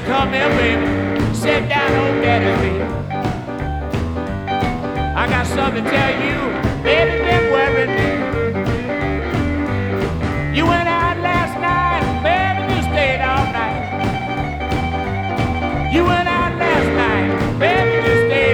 Come here, baby. Sit down on daddy's feet. I got something to tell you.